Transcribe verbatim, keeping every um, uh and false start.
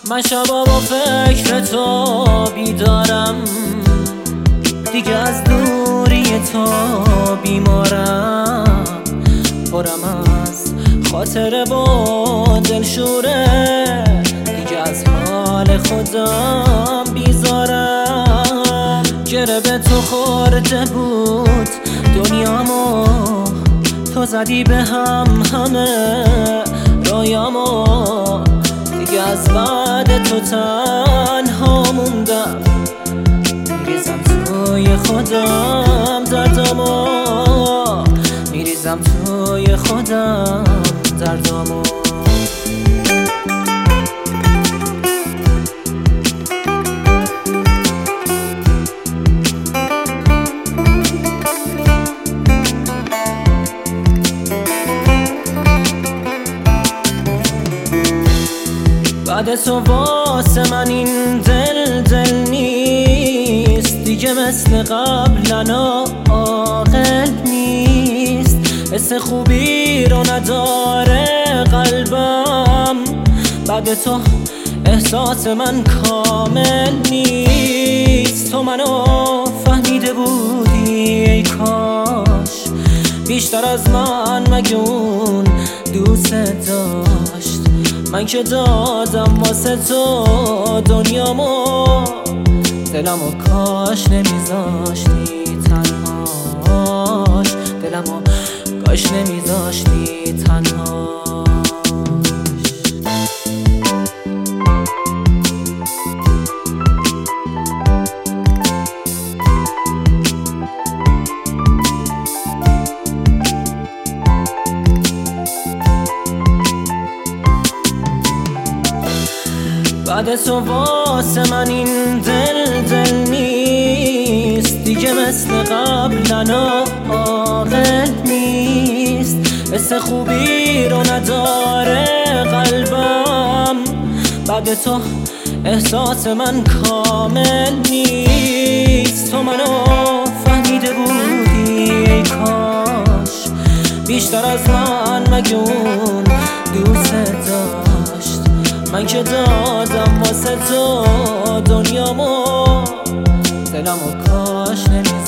من شبا با فکر تو بیدارم، دیگه از دوری تو بیمارم. پرم از خاطر با دلشوره، دیگه از حال خودم بیزارم. گره به تو خورده بود دنیامو، تو زدی به هم همه رایامو. دیگه از بعد تو تنها موندم، میریزم توی خودم دردامو، میریزم توی خودم دردامو. بعد تو واسه من این دل دل نیست، دیگه مثل قبلنا عاقل نیست. حس خوبی رو نداره قلبم، بعد تو احساس من کامل نیست. تو منو فهمیده بودی ای کاش، بیشتر از من مگه اون دوست داشت. من که دادم واسه تو دنیامو، دلمو کاش نمیذاشتی تنهاش، دلمو کاش نمیذاشتی تنهاش. بعد تو واسه من این دل دل نیست، دیگه مثل قبلنا عاقل نیست. حس خوبی رو نداره قلبم، بعد تو احساس من کامل نیست. تو منو فهمیده بودی ای کاش، بیشتر از من مگه اون دوست داشت. من که دادم واسه تو دنیامو، دلمو کاش نمی